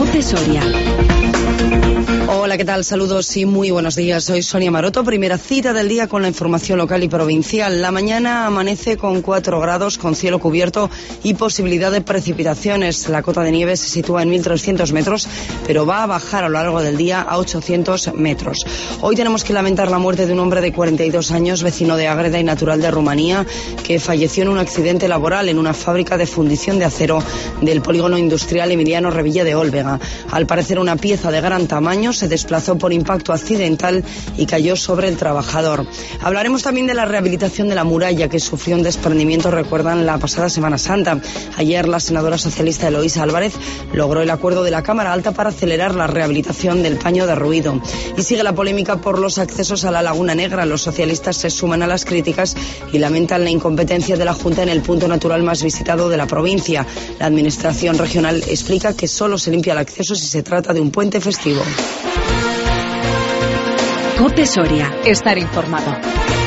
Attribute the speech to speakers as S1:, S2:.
S1: COPE Soria.
S2: Hola, ¿qué tal? Saludos y muy buenos días. Soy Sonia Maroto. Primera cita del día con la información local y provincial. La mañana amanece con 4 grados, con cielo cubierto y posibilidad de precipitaciones. La cota de nieve se sitúa en 1.300 metros, pero va a bajar a lo largo del día a 800 metros. Hoy tenemos que lamentar la muerte de un hombre de 42 años, vecino de Ágreda y natural de Rumanía, que falleció en un accidente laboral en una fábrica de fundición de acero del polígono industrial Emiliano Revilla de Ólvega. Al parecer, una pieza de gran tamaño se desplazó por impacto accidental y cayó sobre el trabajador. Hablaremos también de la rehabilitación de la muralla, que sufrió un desprendimiento, recuerdan, la pasada Semana Santa. Ayer la senadora socialista Eloísa Álvarez logró el acuerdo de la Cámara Alta para acelerar la rehabilitación del paño de ruido. Y sigue la polémica por los accesos a la Laguna Negra. Los socialistas se suman a las críticas y lamentan la incompetencia de la Junta en el punto natural más visitado de la provincia. La Administración regional explica que solo se limpia el acceso si se trata de un puente festivo.
S1: COPE Soria. Estar informado.